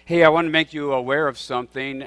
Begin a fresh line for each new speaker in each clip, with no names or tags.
Hey, I want to make you aware of something.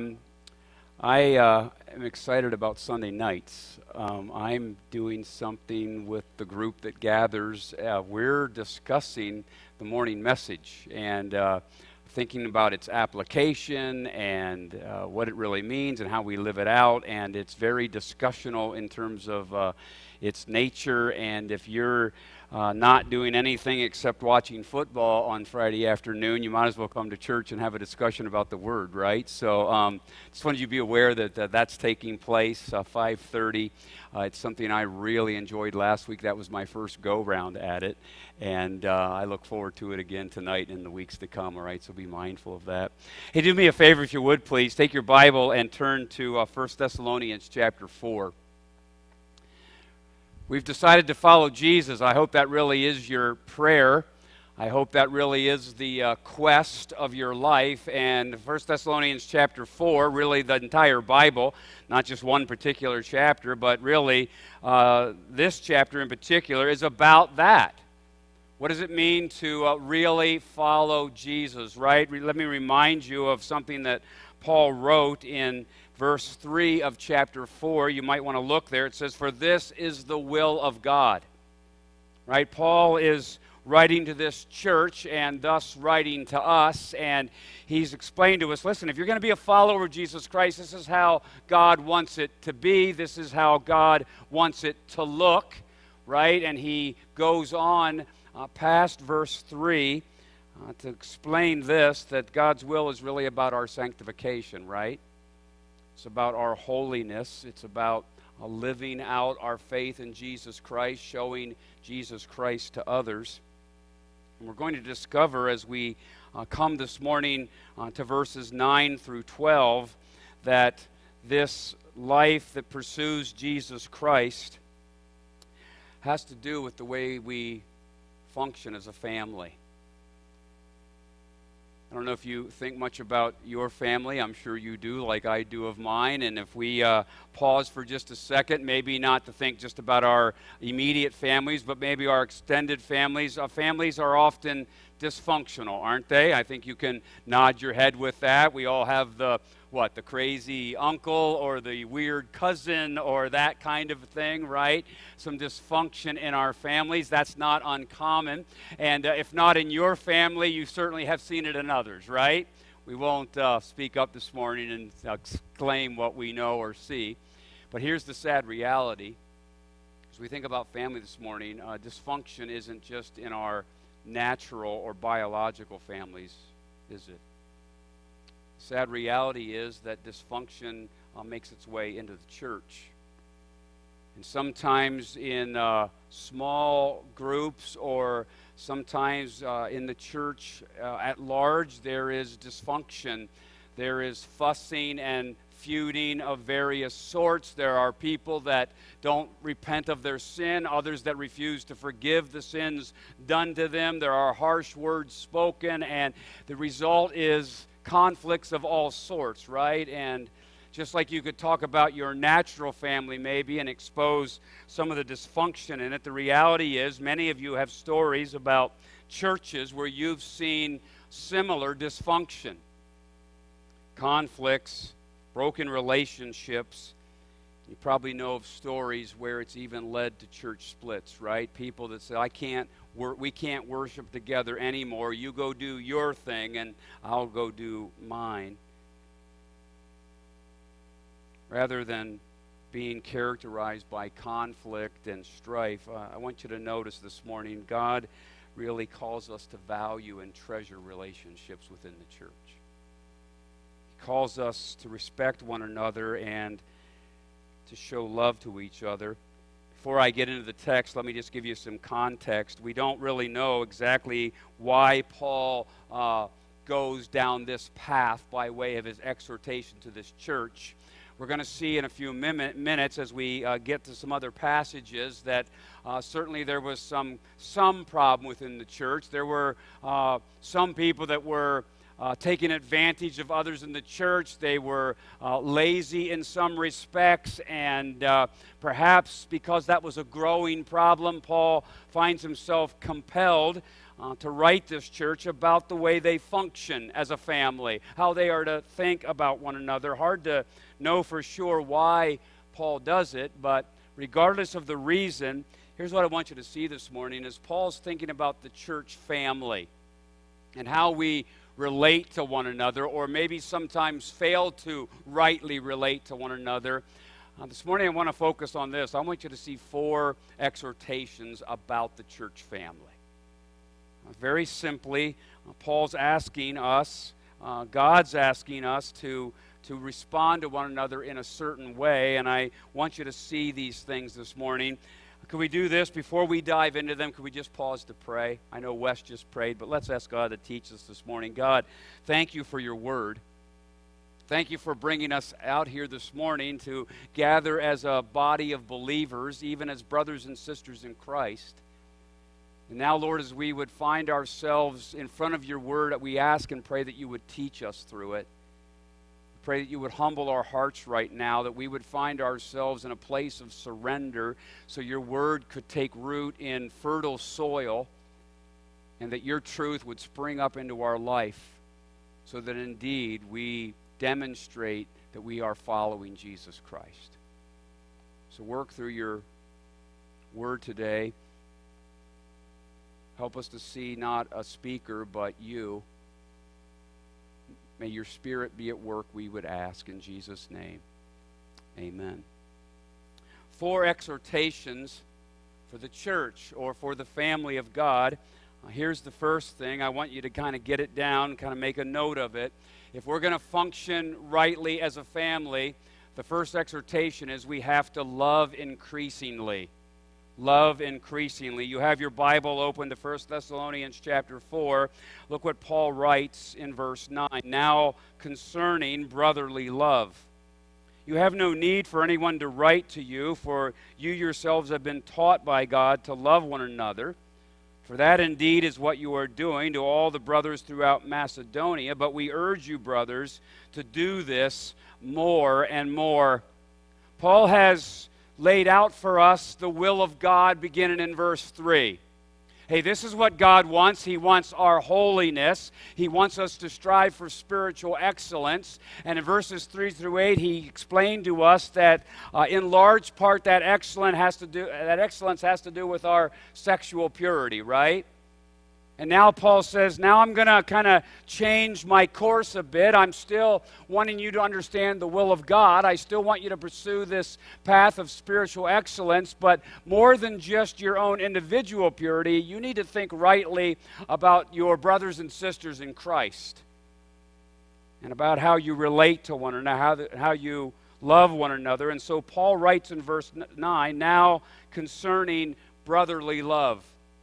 I am excited about Sunday nights. I'm doing something with the group that gathers. We're discussing the morning message and thinking about its application and what it really means and how we live it out. And it's very discussional in terms of its nature. And if you're not doing anything except watching football on Friday afternoon, you might as well come to church and have a discussion about the Word, right? So just wanted you to be aware that that's taking place, 5:30. It's something I really enjoyed last week. That was my first go-round at it, and I look forward to it again tonight and in the weeks to come, all right? So be mindful of that. Hey, do me a favor if you would, please. Take your Bible and turn to 1 Thessalonians chapter 4. We've decided to follow Jesus. I hope that really is your prayer. I hope that really is the quest of your life. And 1 Thessalonians chapter 4, really the entire Bible, not just one particular chapter, but really this chapter in particular is about that. What does it mean to really follow Jesus, right? Let me remind you of something that Paul wrote in verse 3 of chapter 4. You might want to look there. It says, "For this is the will of God." Right? Paul is writing to this church and thus writing to us, and he's explained to us, listen, if you're going to be a follower of Jesus Christ, this is how God wants it to be. This is how God wants it to look, right? And he goes on past verse 3 to explain this, that God's will is really about our sanctification, right? It's about our holiness. It's about living out our faith in Jesus Christ, showing Jesus Christ to others. And we're going to discover as we come this morning to verses 9 through 12 that this life that pursues Jesus Christ has to do with the way we function as a family. I don't know if you think much about your family. I'm sure you do, like I do of mine. And if we pause for just a second, maybe not to think just about our immediate families, but maybe our extended families. Families are often dysfunctional, aren't they? I think you can nod your head with that. We all have the crazy uncle or the weird cousin or that kind of thing, right? Some dysfunction in our families. That's not uncommon. And if not in your family, you certainly have seen it in others, right? We won't speak up this morning and exclaim what we know or see. But here's the sad reality. As we think about family this morning, dysfunction isn't just in our natural or biological families, is it? Sad reality is that dysfunction makes its way into the church. And sometimes in small groups or sometimes in the church at large, there is dysfunction. There is fussing and feuding of various sorts. There are people that don't repent of their sin, others that refuse to forgive the sins done to them. There are harsh words spoken, and the result is conflicts of all sorts, right? And just like you could talk about your natural family maybe and expose some of the dysfunction in it, the reality is many of you have stories about churches where you've seen similar dysfunction, conflicts, broken relationships. You probably know of stories where it's even led to church splits, right? People that say, we can't worship together anymore. You go do your thing and I'll go do mine. Rather than being characterized by conflict and strife, I want you to notice this morning, God really calls us to value and treasure relationships within the church. He calls us to respect one another and to show love to each other. Before I get into the text, let me just give you some context. We don't really know exactly why Paul goes down this path by way of his exhortation to this church. We're going to see in a few minutes as we get to some other passages that certainly there was some problem within the church. There were some people that were taking advantage of others in the church. They were lazy in some respects, and perhaps because that was a growing problem, Paul finds himself compelled to write this church about the way they function as a family, how they are to think about one another. Hard to know for sure why Paul does it, but regardless of the reason, here's what I want you to see this morning is Paul's thinking about the church family and how we relate to one another, or maybe sometimes fail to rightly relate to one another. This morning I want to focus on this. I want you to see 4 exhortations about the church family. Very simply, Paul's asking us, God's asking us to respond to one another in a certain way, and I want you to see these things this morning. Could we do this before we dive into them? Could we just pause to pray? I know Wes just prayed, but let's ask God to teach us this morning. God, thank you for your word. Thank you for bringing us out here this morning to gather as a body of believers, even as brothers and sisters in Christ. And now, Lord, as we would find ourselves in front of your word, we ask and pray that you would teach us through it. Pray that you would humble our hearts right now, that we would find ourselves in a place of surrender so your word could take root in fertile soil and that your truth would spring up into our life so that indeed we demonstrate that we are following Jesus Christ. So work through your word today. Help us to see not a speaker but you. May your Spirit be at work, we would ask in Jesus' name. Amen. 4 exhortations for the church or for the family of God. Here's the first thing. I want you to kind of get it down, kind of make a note of it. If we're going to function rightly as a family, the first exhortation is we have to love increasingly. Love increasingly. You have your Bible open to 1 Thessalonians chapter 4. Look what Paul writes in verse 9. Now concerning brotherly love. You have no need for anyone to write to you, for you yourselves have been taught by God to love one another. For that indeed is what you are doing to all the brothers throughout Macedonia. But we urge you, brothers, to do this more and more. Paul has laid out for us the will of God beginning in verse 3. Hey, this is what God wants. He wants our holiness. He wants us to strive for spiritual excellence. And in verses 3 through 8, he explained to us that in large part that excellence has to do with our sexual purity, right? And now Paul says, now I'm going to kind of change my course a bit. I'm still wanting you to understand the will of God. I still want you to pursue this path of spiritual excellence, but more than just your own individual purity, you need to think rightly about your brothers and sisters in Christ and about how you relate to one another, how you love one another. And so Paul writes in verse 9, now concerning brotherly love.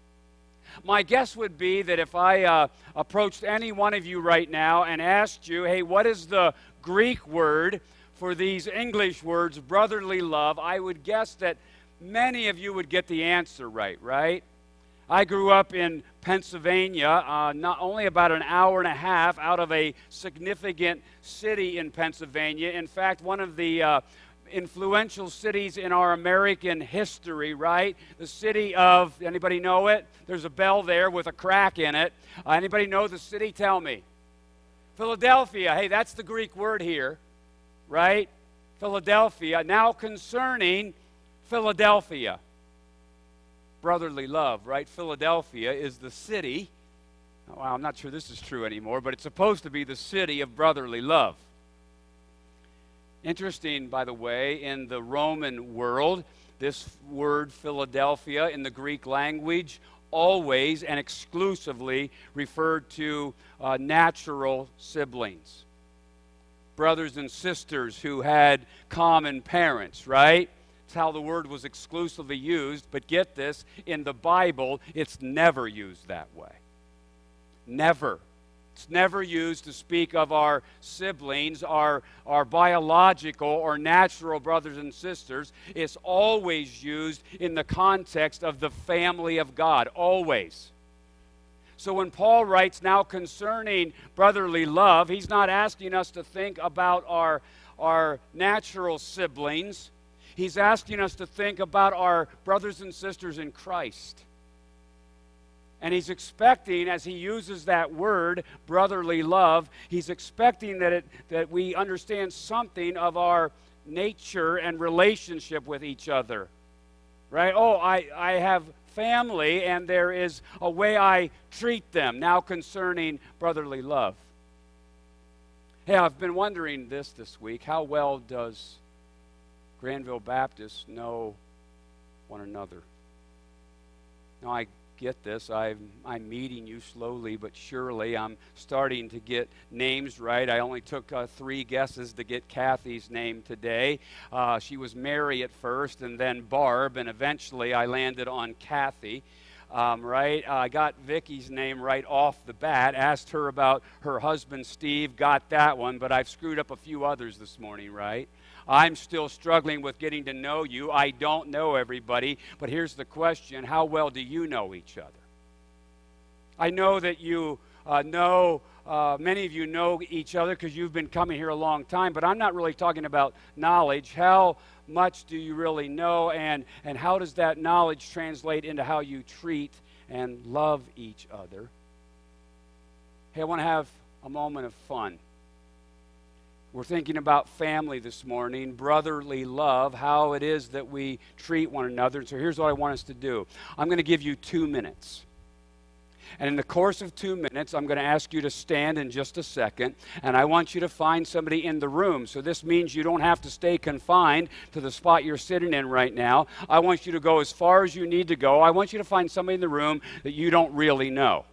My guess would be that if I approached any one of you right now and asked you, hey, what is the Greek word for these English words, brotherly love, I would guess that many of you would get the answer right? I grew up in Pennsylvania, not only about an hour and a half out of a significant city in Pennsylvania. In fact, one of the influential cities in our American history, right? The city of, anybody know it? There's a bell there with a crack in it. Anybody know the city? Tell me. Philadelphia. Hey, that's the Greek word here, right? Philadelphia. Now concerning Philadelphia. Brotherly love, right? Philadelphia is the city. Well, I'm not sure this is true anymore, but it's supposed to be the city of brotherly love. Interesting, by the way, in the Roman world, this word Philadelphia in the Greek language always and exclusively referred to natural siblings. Brothers and sisters who had common parents, right? That's how the word was exclusively used. But get this, in the Bible, it's never used that way. Never. It's never used to speak of our siblings, our biological or natural brothers and sisters. It's always used in the context of the family of God, always. So when Paul writes now concerning brotherly love, he's not asking us to think about our natural siblings. He's asking us to think about our brothers and sisters in Christ. And he's expecting, as he uses that word, brotherly love, he's expecting that we understand something of our nature and relationship with each other. Right? Oh, I have family, and there is a way I treat them. Now concerning brotherly love. Hey, I've been wondering this week. How well does Granville Baptist know one another? Now, I get this. I'm meeting you slowly but surely. I'm starting to get names right. I only took 3 guesses to get Kathy's name today. She was Mary at first, and then Barb, and eventually I landed on Kathy. Right? I got Vicky's name right off the bat, asked her about her husband Steve, got that one, but I've screwed up a few others this morning, right? I'm still struggling with getting to know you. I don't know everybody, but here's the question: how well do you know each other? I know that you many of you know each other because you've been coming here a long time, but I'm not really talking about knowledge. How much do you really know, and how does that knowledge translate into how you treat and love each other? Hey, I want to have a moment of fun. We're thinking about family this morning, brotherly love, how it is that we treat one another. So here's what I want us to do. I'm going to give you 2 minutes. And in the course of 2 minutes, I'm going to ask you to stand in just a second, and I want you to find somebody in the room. So this means you don't have to stay confined to the spot you're sitting in right now. I want you to go as far as you need to go. I want you to find somebody in the room that you don't really know,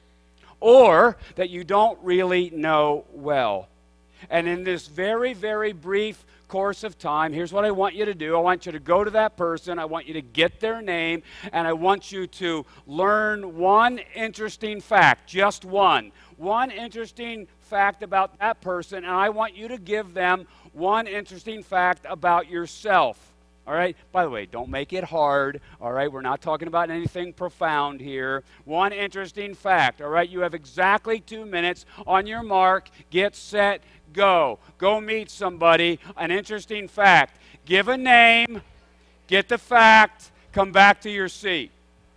or that you don't really know well. And in this very, very brief course of time, here's what I want you to do. I want you to go to that person. I want you to get their name, and I want you to learn one interesting fact, just one interesting fact about that person, and I want you to give them one interesting fact about yourself. All right? By the way, don't make it hard. All right? We're not talking about anything profound here. One interesting fact. All right? You have exactly 2 minutes. On your mark, get set, go. Go meet somebody. An interesting fact. Give a name. Get the fact. Come back to your seat.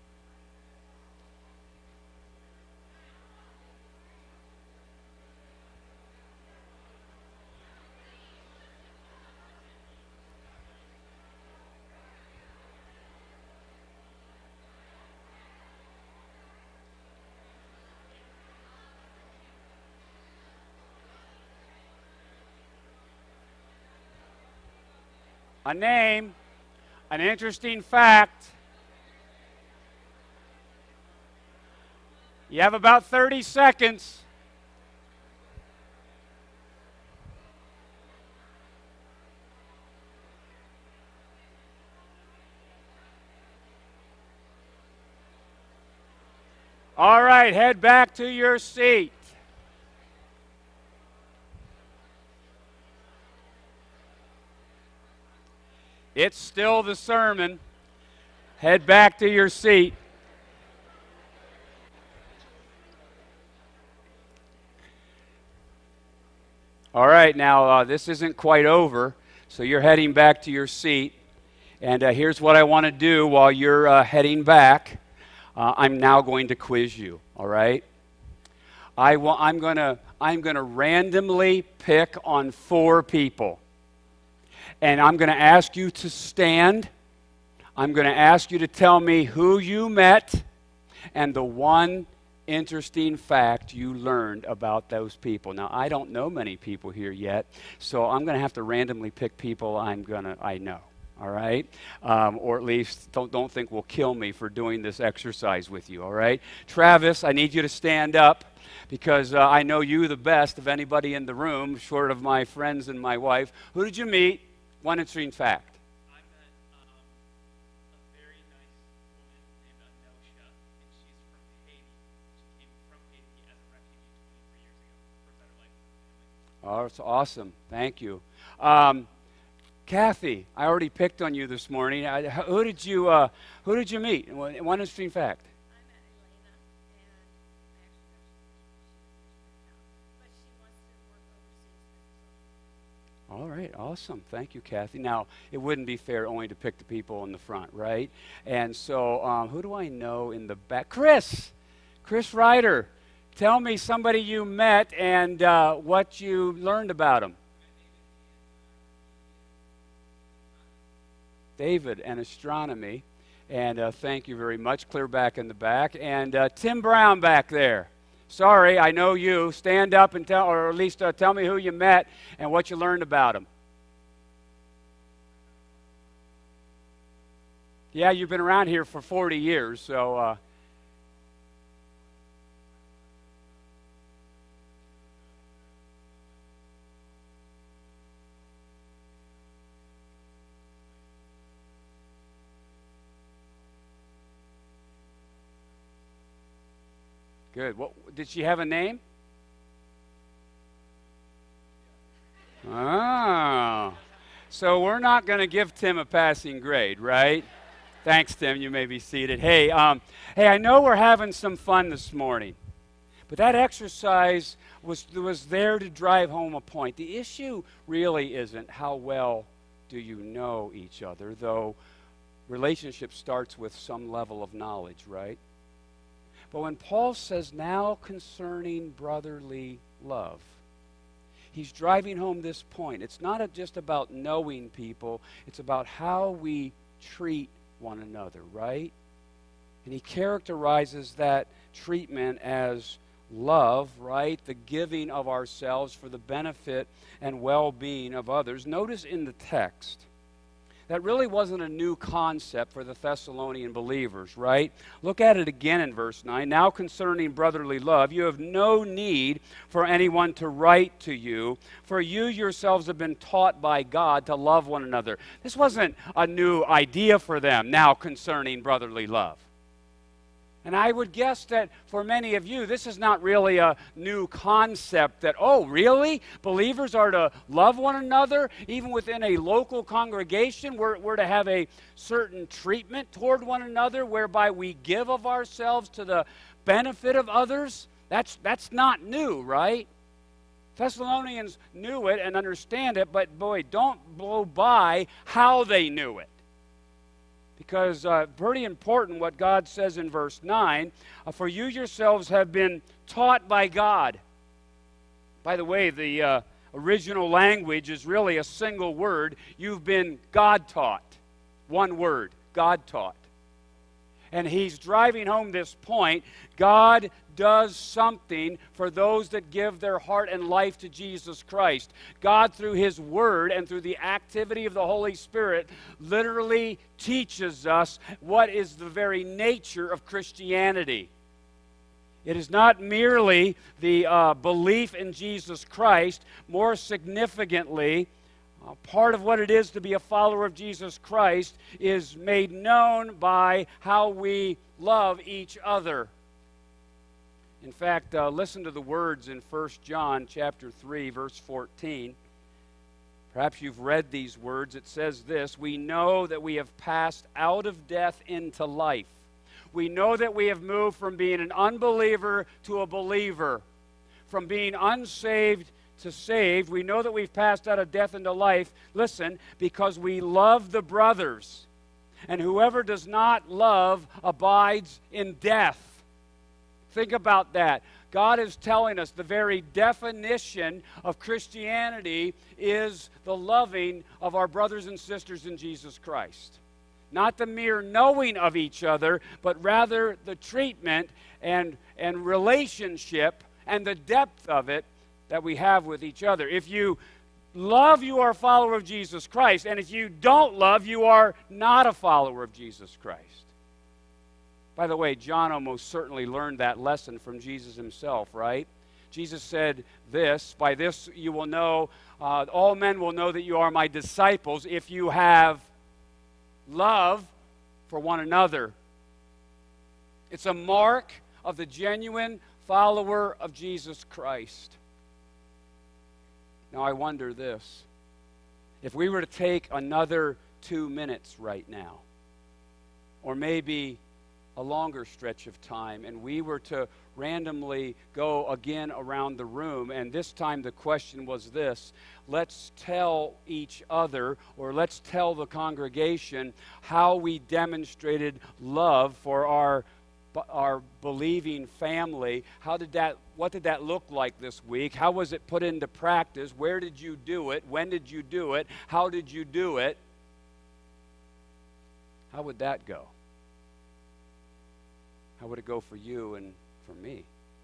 A name, an interesting fact. You have about 30 seconds. All right, head back to your seat. It's still the sermon. Head back to your seat. All right, now this isn't quite over, so you're heading back to your seat. And here's what I want to do while you're heading back. I'm now going to quiz you, all right? I'm going to randomly pick on 4 people. And I'm going to ask you to stand. I'm going to ask you to tell me who you met and the one interesting fact you learned about those people. Now, I don't know many people here yet, so I'm going to have to randomly pick people I know. All right? Or at least don't think will kill me for doing this exercise with you. All right? Travis, I need you to stand up because I know you the best of anybody in the room, short of my friends and my wife. Who did you meet? One interesting fact.
I met a very nice woman named Anosha, and she's from Haiti. She came from Haiti as a refugee 23 years ago for a better life for her family.
Oh, that's awesome. Thank you. Kathy, I already picked on you this morning. Who did you meet? One interesting fact.
I met Elena, and I actually know she wants to work overseas.
All right, awesome. Thank you, Kathy. Now, it wouldn't be fair only to pick the people in the front, right? And so, who do I know in the back? Chris! Chris Ryder, tell me somebody you met and what you learned about him. David and astronomy. And thank you very much. Clear back in the back. And Tim Brown back there. Sorry, I know you. Stand up and tell, or at least tell me who you met and what you learned about him. Yeah, you've been around here for 40 years, so... Good. What, did she have a name? Oh. So we're not going to give Tim a passing grade, right? Thanks, Tim. You may be seated. Hey, I know we're having some fun this morning, but that exercise was there to drive home a point. The issue really isn't how well do you know each other, though relationship starts with some level of knowledge, right? But when Paul says, now concerning brotherly love, he's driving home this point. It's not just about knowing people, it's about how we treat one another, right? And he characterizes that treatment as love, right? The giving of ourselves for the benefit and well-being of others. Notice in the text, that really wasn't a new concept for the Thessalonian believers, right? Look at it again in verse 9. Now concerning brotherly love, you have no need for anyone to write to you, for you yourselves have been taught by God to love one another. This wasn't a new idea for them, now concerning brotherly love. And I would guess that for many of you, this is not really a new concept that, oh, really? Believers are to love one another? Even within a local congregation, we're to have a certain treatment toward one another whereby we give of ourselves to the benefit of others? That's not new, right? Thessalonians knew it and understand it, but boy, don't blow by how they knew it. Because pretty important what God says in verse 9, for you yourselves have been taught by God. By the way, the original language is really a single word. You've been God taught. One word, God taught. And he's driving home this point. God does something for those that give their heart and life to Jesus Christ. God, through his word and through the activity of the Holy Spirit, literally teaches us what is the very nature of Christianity. It is not merely the belief in Jesus Christ. More significantly, part of what it is to be a follower of Jesus Christ is made known by how we love each other. In fact, listen to the words in 1 John chapter 3, verse 14. Perhaps you've read these words. It says this, we know that we have passed out of death into life. We know that we have moved from being an unbeliever to a believer, from being unsaved to saved. We know that we've passed out of death into life, listen, because we love the brothers. And whoever does not love abides in death. Think about that. God is telling us the very definition of Christianity is the loving of our brothers and sisters in Jesus Christ. Not the mere knowing of each other, but rather the treatment and relationship and the depth of it that we have with each other. If you love, you are a follower of Jesus Christ. And if you don't love, you are not a follower of Jesus Christ. By the way, John almost certainly learned that lesson from Jesus himself, right? Jesus said this, by this you will know, all men will know that you are my disciples if you have love for one another. It's a mark of the genuine follower of Jesus Christ. Now I wonder this. If we were to take another 2 minutes right now, or maybe a longer stretch of time, and we were to randomly go again around the room, and this time the question was this, let's tell each other, or let's tell the congregation how we demonstrated love for our our believing family, what did that look like this week? How was it put into practice? Where did you do it? When did you do it? How did you do it? How would that go? How would it go for you and for me?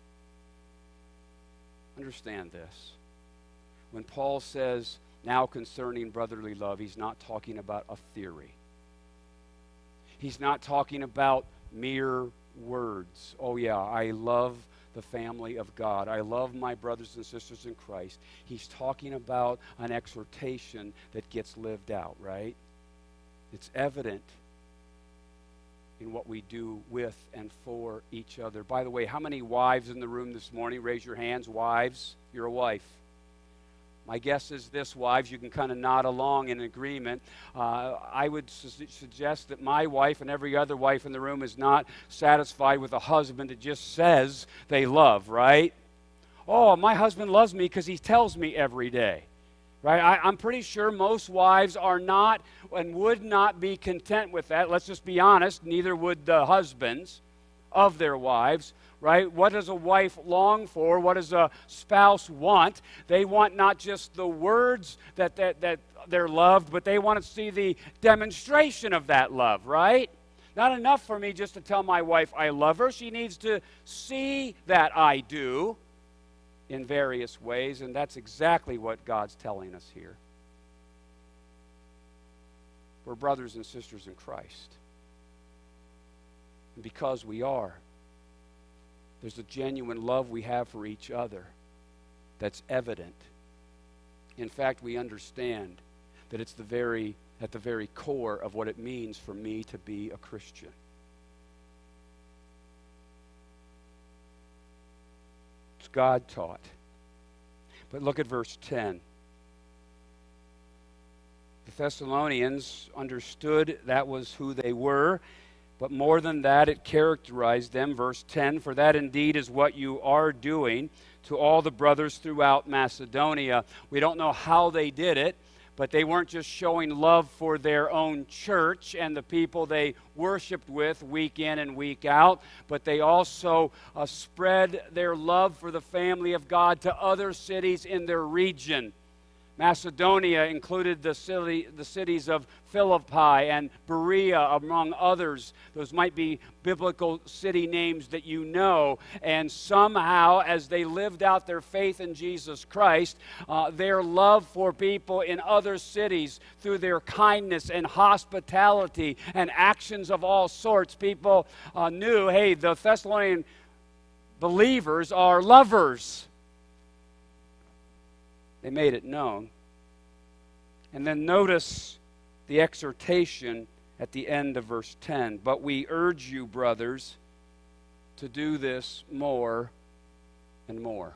Understand this. When Paul says, now concerning brotherly love, he's not talking about a theory. He's not talking about mere words. Oh yeah, I love the family of God. I love my brothers and sisters in Christ. He's talking about an exhortation that gets lived out, right? It's evident in what we do with and for each other. By the way, how many wives in the room this morning? Raise your hands. Wives, you're a wife. My guess is this, wives, you can kind of nod along in agreement. I would suggest that my wife and every other wife in the room is not satisfied with a husband that just says they love, right? Oh, my husband loves me because he tells me every day, right? I'm pretty sure most wives are not and would not be content with that. Let's just be honest, neither would the husbands of their wives. Right? What does a wife long for? What does a spouse want? They want not just the words that they're loved, but they want to see the demonstration of that love, right? Not enough for me just to tell my wife I love her. She needs to see that I do in various ways, and that's exactly what God's telling us here. We're brothers and sisters in Christ. And because we are, there's a genuine love we have for each other that's evident. In fact, we understand that it's at the very core of what it means for me to be a Christian. It's God taught. But look at verse 10. The Thessalonians understood that was who they were. But more than that, it characterized them. Verse 10, for that indeed is what you are doing to all the brothers throughout Macedonia. We don't know how they did it, but they weren't just showing love for their own church and the people they worshiped with week in and week out, but they also spread their love for the family of God to other cities in their region. Macedonia included the cities of Philippi and Berea, among others. Those might be biblical city names that you know. And somehow, as they lived out their faith in Jesus Christ, their love for people in other cities through their kindness and hospitality and actions of all sorts, people knew, hey, the Thessalonian believers are lovers. They made it known. And then notice the exhortation at the end of verse 10. But we urge you, brothers, to do this more and more.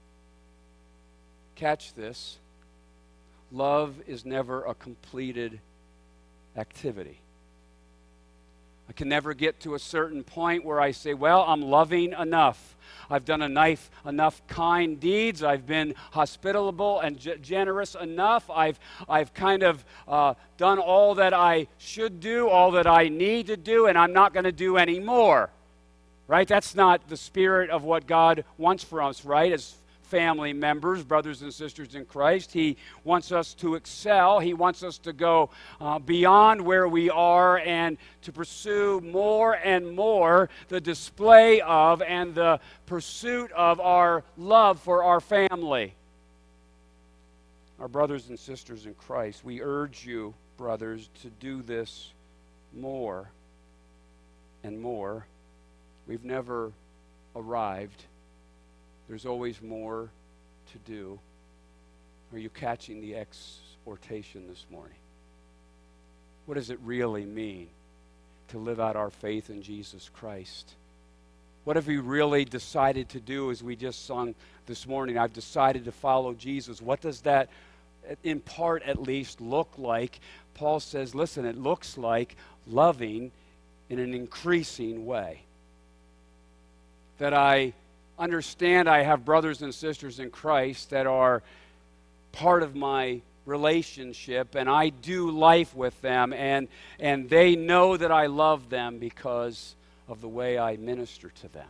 Catch this. Love is never a completed activity. I can never get to a certain point where I say, well, I'm loving enough. I've done enough kind deeds. I've been hospitable and generous enough. I've kind of done all that I should do, all that I need to do, and I'm not going to do any more. Right? That's not the spirit of what God wants for us, right? As family members, brothers and sisters in Christ. He wants us to excel. He wants us to go beyond where we are and to pursue more and more the display of and the pursuit of our love for our family. Our brothers and sisters in Christ, we urge you, brothers, to do this more and more. We've never arrived. There's always more to do. Are you catching the exhortation this morning? What does it really mean to live out our faith in Jesus Christ? What have we really decided to do, as we just sung this morning? I've decided to follow Jesus. What does that, in part at least, look like? Paul says, listen, it looks like loving in an increasing way. That I understand I have brothers and sisters in Christ that are part of my relationship, and I do life with them, and they know that I love them because of the way I minister to them.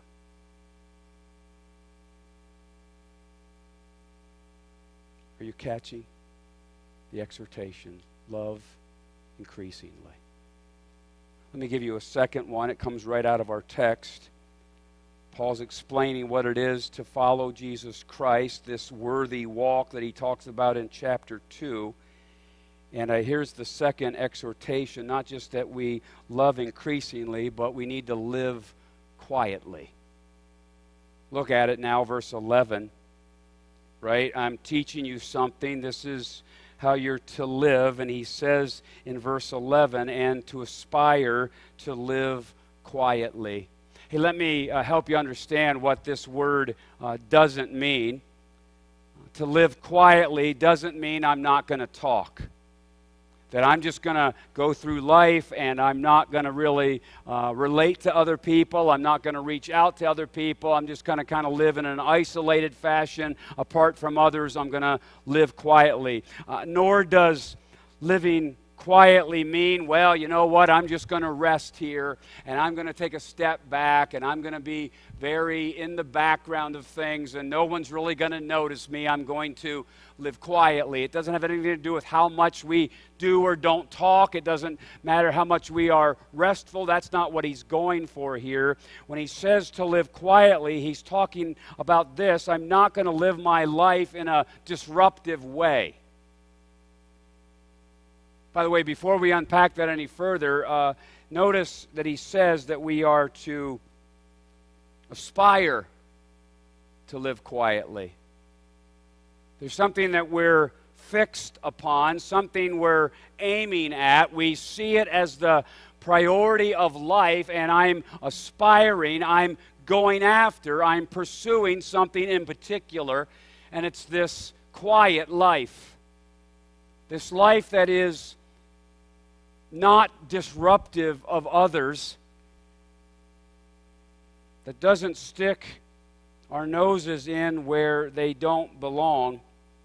Are you catching the exhortation? Love increasingly. Let me give you a second one. It comes right out of our text. Paul's explaining what it is to follow Jesus Christ, this worthy walk that he talks about in chapter 2. And here's the second exhortation, not just that we love increasingly, but we need to live quietly. Look at it now, verse 11. Right? I'm teaching you something. This is how you're to live. And he says in verse 11, and to aspire to live quietly. Hey, let me help you understand what this word doesn't mean. To live quietly doesn't mean I'm not going to talk. That I'm just going to go through life and I'm not going to really relate to other people. I'm not going to reach out to other people. I'm just going to kind of live in an isolated fashion apart from others. I'm going to live quietly. Nor does living quietly mean, well, you know what, I'm just going to rest here and I'm going to take a step back and I'm going to be very in the background of things and no one's really going to notice me. I'm going to live quietly. It doesn't have anything to do with how much we do or don't talk. It doesn't matter how much we are restful. That's not what he's going for here. When he says to live quietly, he's talking about this. I'm not going to live my life in a disruptive way. By the way, before we unpack that any further, notice that he says that we are to aspire to live quietly. There's something that we're fixed upon, something we're aiming at. We see it as the priority of life, and I'm aspiring, I'm going after, I'm pursuing something in particular, and it's this quiet life. This life that is not disruptive of others, that doesn't stick our noses in where they don't belong.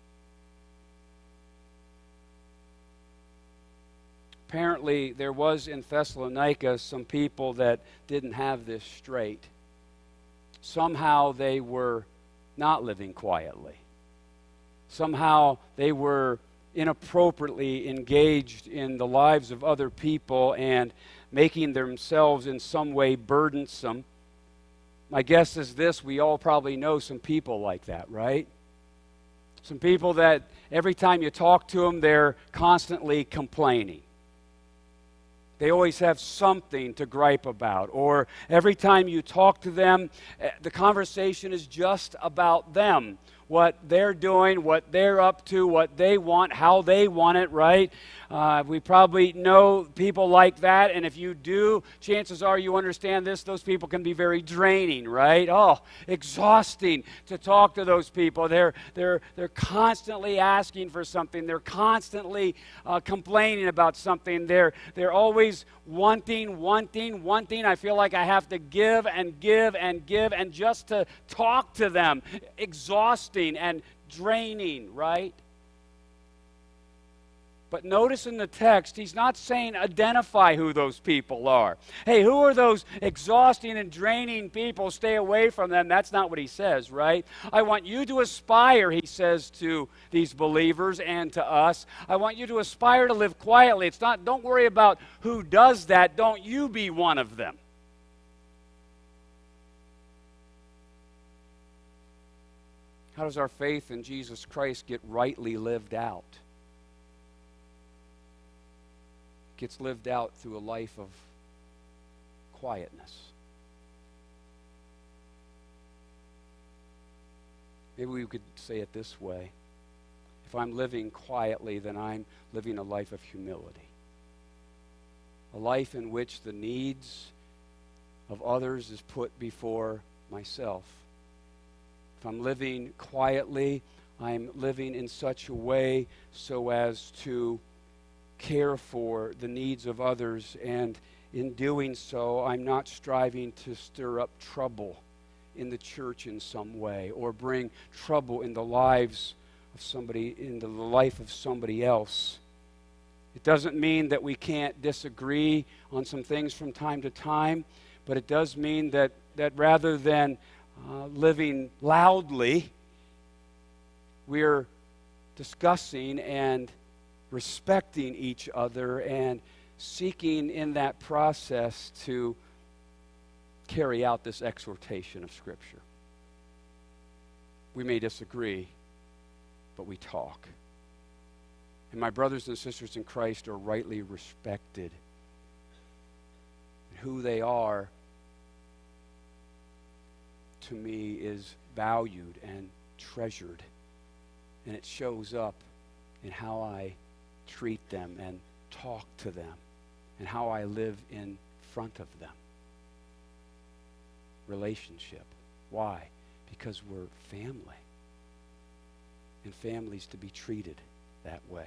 Apparently, there was in Thessalonica some people that didn't have this straight. Somehow they were not living quietly. Somehow they were inappropriately engaged in the lives of other people and making themselves in some way burdensome. My guess is this: we all probably know some people like that, right? Some people that every time you talk to them, they're constantly complaining. They always have something to gripe about. Or every time you talk to them, the conversation is just about them. What they're doing, what they're up to, what they want, how they want it, right? We probably know people like that, and if you do, chances are you understand this. Those people can be very draining, right? Oh, exhausting to talk to those people. They're constantly asking for something. They're constantly complaining about something. They're always wanting. I feel like I have to give and give and give, and just to talk to them, exhausting and draining, right? But notice in the text, he's not saying identify who those people are. Hey, who are those exhausting and draining people? Stay away from them. That's not what he says, right? I want you to aspire, he says to these believers and to us. I want you to aspire to live quietly. It's not, don't worry about who does that. Don't you be one of them. How does our faith in Jesus Christ get rightly lived out? It gets lived out through a life of quietness. Maybe we could say it this way. If I'm living quietly, then I'm living a life of humility. A life in which the needs of others is put before myself. If I'm living quietly, I'm living in such a way so as to care for the needs of others, and in doing so, I'm not striving to stir up trouble in the church in some way or bring trouble in the lives of somebody, into the life of somebody else. It doesn't mean that we can't disagree on some things from time to time, But it does mean that rather than living loudly, we're discussing and respecting each other and seeking in that process to carry out this exhortation of Scripture. We may disagree, but we talk. And my brothers and sisters in Christ are rightly respected. Who they are, to me, is valued and treasured. And it shows up in how I treat them and talk to them and how I live in front of them. Relationship. Why? Because we're family. And families to be treated that way.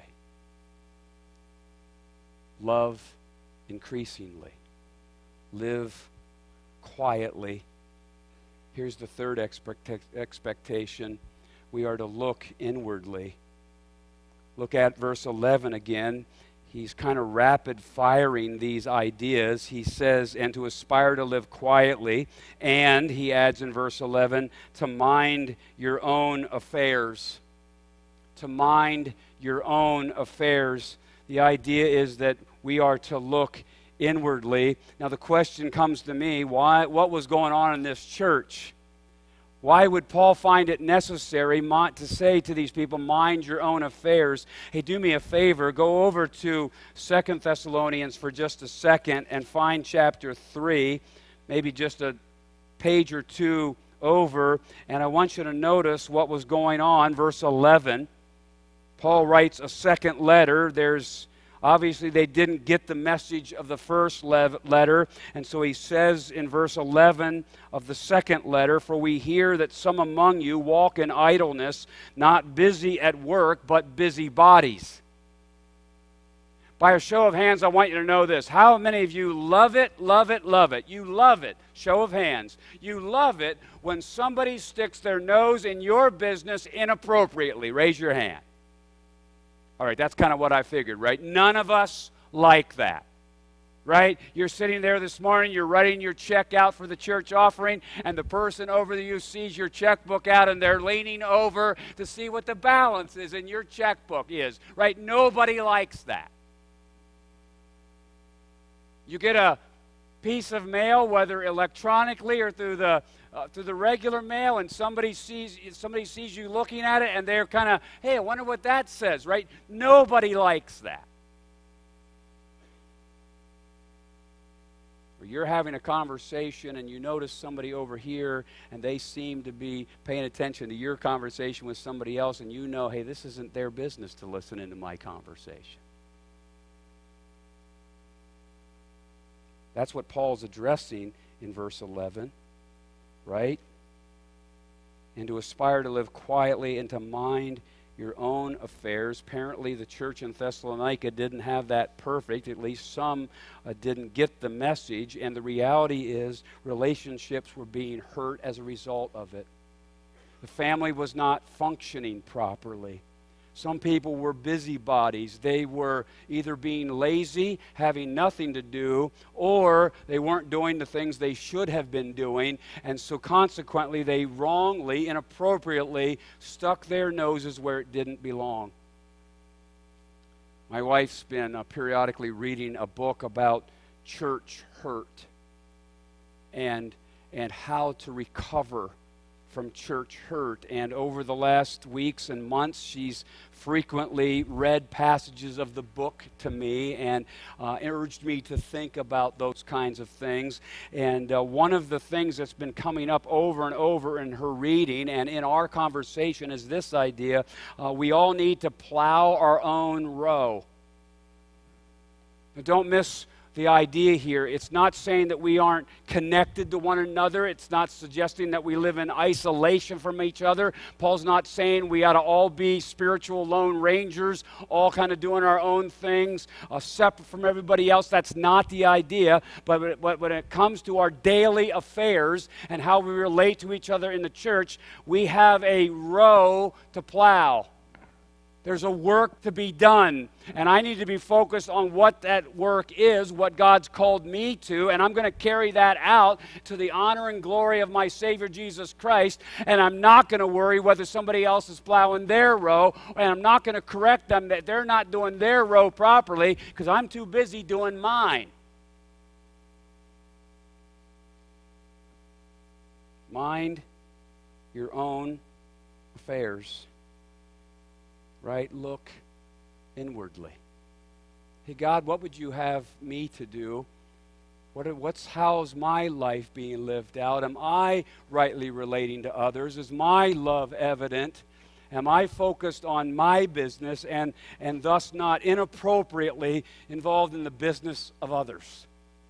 Love increasingly. Live quietly. Here's the third expectation. We are to look inwardly. Look at verse 11 again. He's kind of rapid firing these ideas. He says, and to aspire to live quietly. And he adds in verse 11, to mind your own affairs. To mind your own affairs. The idea is that we are to look inwardly. Now the question comes to me, what was going on in this church? Why would Paul find it necessary to say to these people, mind your own affairs? Hey, do me a favor, go over to 2 Thessalonians for just a second and find chapter 3, maybe just a page or two over, and I want you to notice what was going on, verse 11. Paul writes a second letter. Obviously, they didn't get the message of the first letter, and so he says in verse 11 of the second letter, for we hear that some among you walk in idleness, not busy at work, but busy bodies. By a show of hands, I want you to know this. How many of you love it, love it, love it? You love it. Show of hands. You love it when somebody sticks their nose in your business inappropriately. Raise your hand. All right, that's kind of what I figured, right? None of us like that, right? You're sitting there this morning, you're writing your check out for the church offering, and the person over you sees your checkbook out, and they're leaning over to see what the balance is in your checkbook is, right? Nobody likes that. You get a piece of mail, whether electronically or through the regular mail, and somebody sees you looking at it, and they're kind of, hey, I wonder what that says, right? Nobody likes that. Or you're having a conversation, and you notice somebody over here, and they seem to be paying attention to your conversation with somebody else, and you know, hey, this isn't their business to listen into my conversation. That's what Paul's addressing in verse 11. Right? And to aspire to live quietly and to mind your own affairs. Apparently, the church in Thessalonica didn't have that perfect. At least some didn't get the message. And the reality is, relationships were being hurt as a result of it. The family was not functioning properly. Some people were busybodies. They were either being lazy, having nothing to do, or they weren't doing the things they should have been doing, and so consequently they wrongly, inappropriately stuck their noses where it didn't belong. My wife's been periodically reading a book about church hurt and how to recover from church hurt. And over the last weeks and months, she's frequently read passages of the book to me and urged me to think about those kinds of things. And one of the things that's been coming up over and over in her reading and in our conversation is this idea: we all need to plow our own row. Now, don't miss the idea here. It's not saying that we aren't connected to one another. It's not suggesting that we live in isolation from each other. Paul's not saying we ought to all be spiritual lone rangers, all kind of doing our own things, separate from everybody else. That's not the idea. But when it comes to our daily affairs and how we relate to each other in the church, we have a row to plow. There's a work to be done, and I need to be focused on what that work is, what God's called me to, and I'm going to carry that out to the honor and glory of my Savior Jesus Christ, and I'm not going to worry whether somebody else is plowing their row, and I'm not going to correct them that they're not doing their row properly because I'm too busy doing mine. Mind your own affairs. Right? Look inwardly. Hey, God, what would you have me to do? How's my life being lived out? Am I rightly relating to others? Is my love evident? Am I focused on my business and thus not inappropriately involved in the business of others?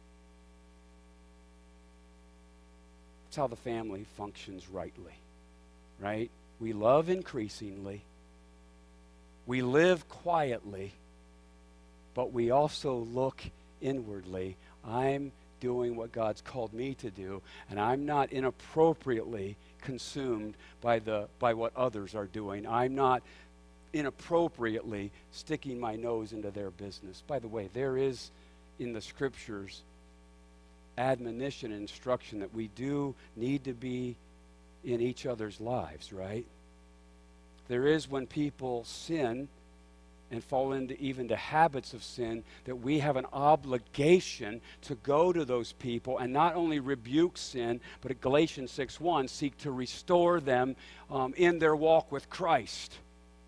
That's how the family functions rightly, right? We love increasingly. We live quietly, but we also look inwardly. I'm doing what God's called me to do, and I'm not inappropriately consumed by what others are doing. I'm not inappropriately sticking my nose into their business. By the way, there is in the Scriptures admonition and instruction that we do need to be in each other's lives, right? There is when people sin and fall into even the habits of sin that we have an obligation to go to those people and not only rebuke sin, but at Galatians 6:1, seek to restore them in their walk with Christ.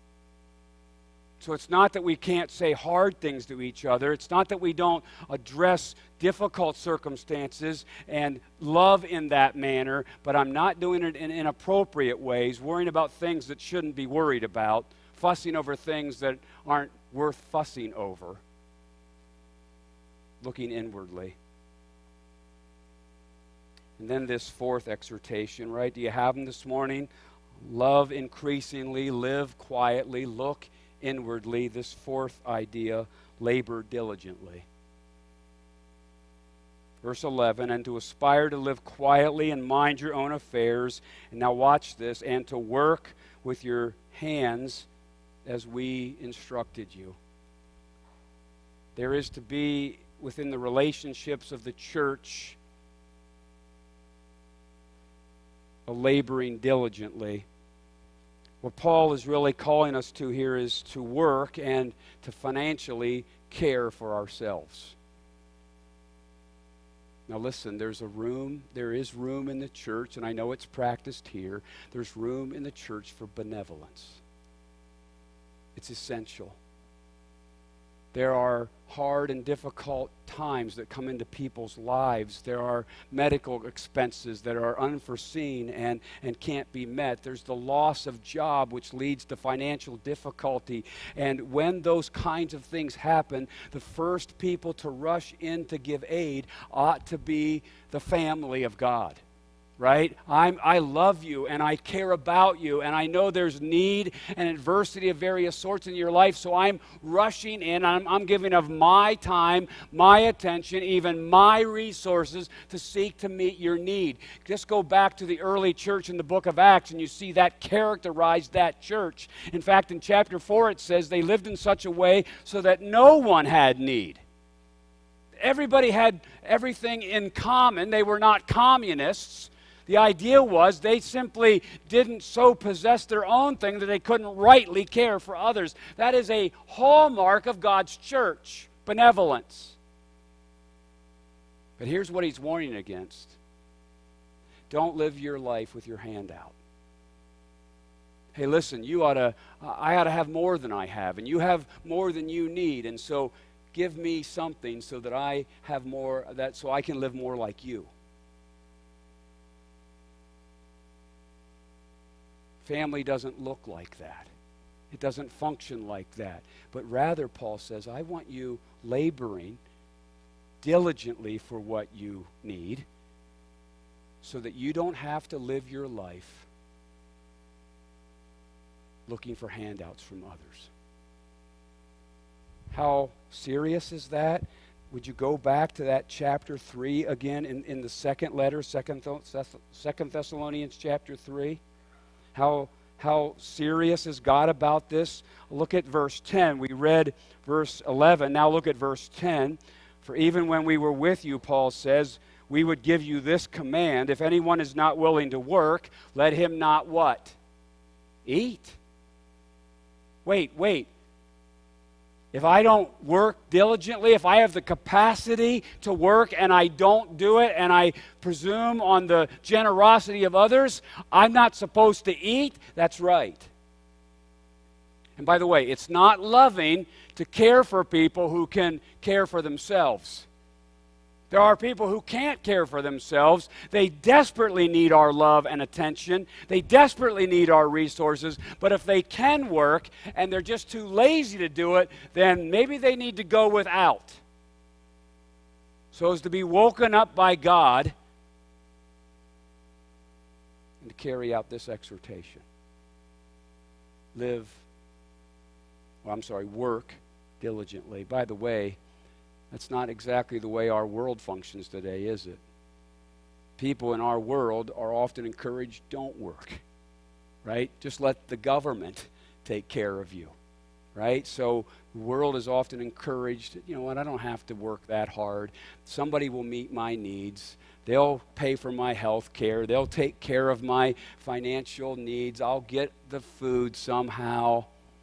So it's not that we can't say hard things to each other. It's not that we don't address difficult circumstances and love in that manner, but I'm not doing it in inappropriate ways, worrying about things that shouldn't be worried about, fussing over things that aren't worth fussing over, looking inwardly. And then this fourth exhortation, right? Do you have them this morning? Love increasingly, live quietly, look inwardly. This fourth idea, labor diligently. Verse 11, and to aspire to live quietly and mind your own affairs. And now watch this, and to work with your hands as we instructed you. There is to be, within the relationships of the church, a laboring diligently. What Paul is really calling us to here is to work and to financially care for ourselves. Now listen, there is room in the church, and I know it's practiced here. There's room in the church for benevolence. It's essential. There are hard and difficult times that come into people's lives. There are medical expenses that are unforeseen and can't be met. There's the loss of job, which leads to financial difficulty. And when those kinds of things happen, the first people to rush in to give aid ought to be the family of God. Right? I love you and I care about you, and I know there's need and adversity of various sorts in your life, so I'm rushing in. I'm giving of my time, my attention, even my resources to seek to meet your need. Just go back to the early church in the book of Acts and you see that characterized that church. In fact, in chapter 4 it says they lived in such a way so that no one had need. Everybody had everything in common. They were not communists. The idea was they simply didn't so possess their own thing that they couldn't rightly care for others. That is a hallmark of God's church, benevolence. But here's what he's warning against. Don't live your life with your hand out. Hey, listen, I ought to have more than I have, and you have more than you need, and so give me something so that I have more, so I can live more like you. Family doesn't look like that. It doesn't function like that. But rather, Paul says, I want you laboring diligently for what you need so that you don't have to live your life looking for handouts from others. How serious is that? Would you go back to that chapter 3 again in the second letter, Second Thessalonians chapter 3? How How serious is God about this? Look at verse 10. We read verse 11. Now look at verse 10. For even when we were with you, Paul says, we would give you this command: if anyone is not willing to work, let him not what? Eat. Wait. If I don't work diligently, if I have the capacity to work and I don't do it, and I presume on the generosity of others, I'm not supposed to eat? That's right. And by the way, it's not loving to care for people who can care for themselves. There are people who can't care for themselves. They desperately need our love and attention. They desperately need our resources. But if they can work and they're just too lazy to do it, then maybe they need to go without, so as to be woken up by God and to carry out this exhortation. Work diligently. By the way, that's not exactly the way our world functions today, is it? People in our world are often encouraged, don't work, right? Just let the government take care of you, right? So the world is often encouraged, you know what, I don't have to work that hard. Somebody will meet my needs. They'll pay for my health care. They'll take care of my financial needs. I'll get the food somehow.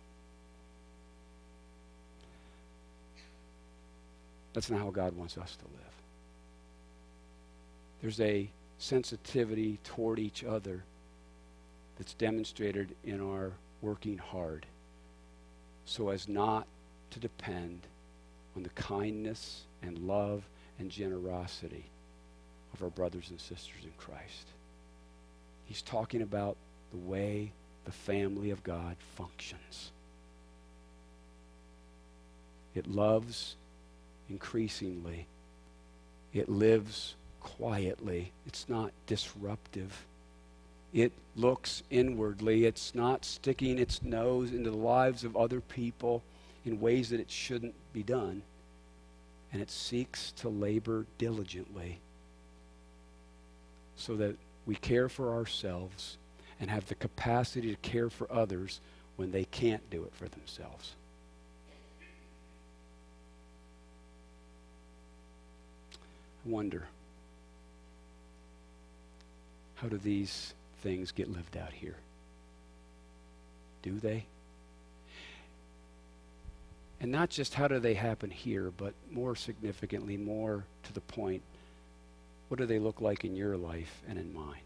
That's not how God wants us to live. There's a sensitivity toward each other that's demonstrated in our working hard, so as not to depend on the kindness and love and generosity of our brothers and sisters in Christ. He's talking about the way the family of God functions. It loves increasingly. It lives quietly. It's not disruptive. It looks inwardly. It's not sticking its nose into the lives of other people in ways that it shouldn't be done. And it seeks to labor diligently so that we care for ourselves and have the capacity to care for others when they can't do it for themselves. I wonder, how do these things get lived out here? Do they? And not just how do they happen here, but more significantly, more to the point, what do they look like in your life and in mine?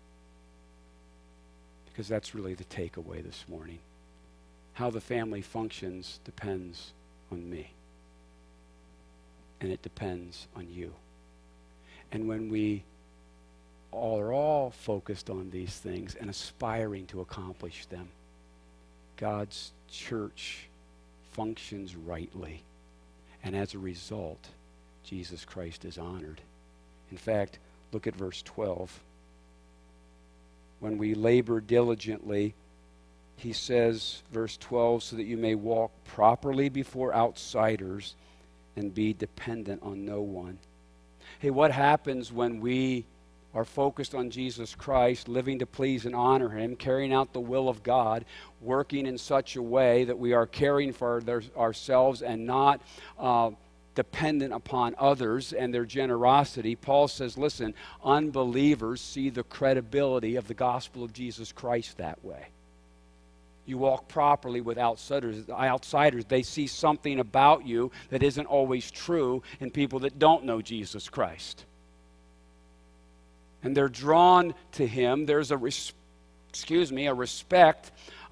Because that's really the takeaway this morning. How the family functions depends on me. And it depends on you. And when we are all focused on these things and aspiring to accomplish them, God's church functions rightly. And as a result, Jesus Christ is honored. In fact, look at verse 12. When we labor diligently, he says, verse 12, so that you may walk properly before outsiders and be dependent on no one. Hey, what happens when we are focused on Jesus Christ, living to please and honor him, carrying out the will of God, working in such a way that we are caring for ourselves and not dependent upon others and their generosity? Paul says, listen, unbelievers see the credibility of the gospel of Jesus Christ that way. You walk properly with outsiders. They see something about you that isn't always true in people that don't know Jesus Christ. And they're drawn to him. There's a respect,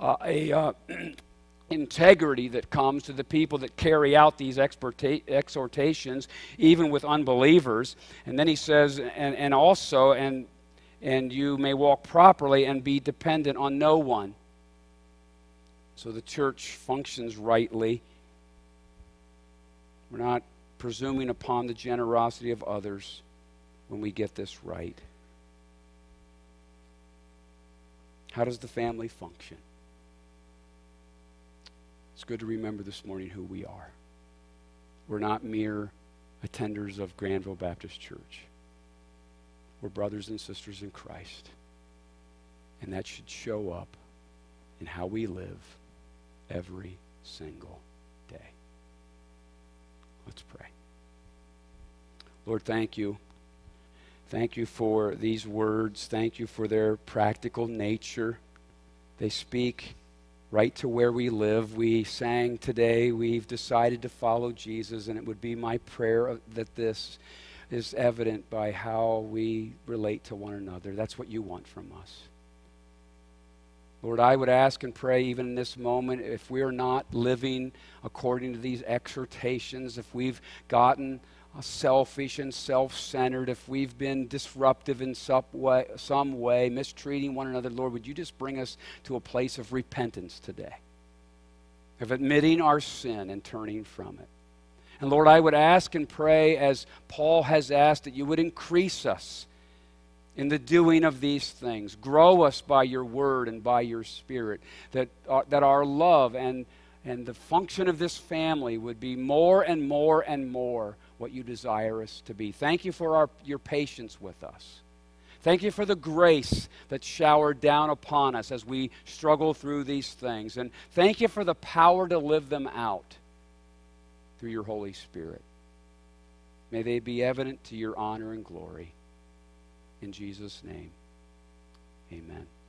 integrity that comes to the people that carry out these exhortations, even with unbelievers. And then he says, and you may walk properly and be dependent on no one. So the church functions rightly. We're not presuming upon the generosity of others when we get this right. How does the family function? It's good to remember this morning who we are. We're not mere attenders of Granville Baptist Church. We're brothers and sisters in Christ. And that should show up in how we live every single day. Let's pray. Lord, thank you. Thank you for these words. Thank you for their practical nature. They speak right to where we live. We sang today, we've decided to follow Jesus, and it would be my prayer that this is evident by how we relate to one another. That's what you want from us. Lord, I would ask and pray even in this moment, if we are not living according to these exhortations, if we've gotten selfish and self-centered, if we've been disruptive in some way, mistreating one another, Lord, would you just bring us to a place of repentance today, of admitting our sin and turning from it. And Lord, I would ask and pray, as Paul has asked, that you would increase us in the doing of these things. Grow us by your word and by your Spirit, that our love and the function of this family would be more and more and more what you desire us to be. Thank you for your patience with us. Thank you for the grace that's showered down upon us as we struggle through these things. And thank you for the power to live them out through your Holy Spirit. May they be evident to your honor and glory. In Jesus' name, amen.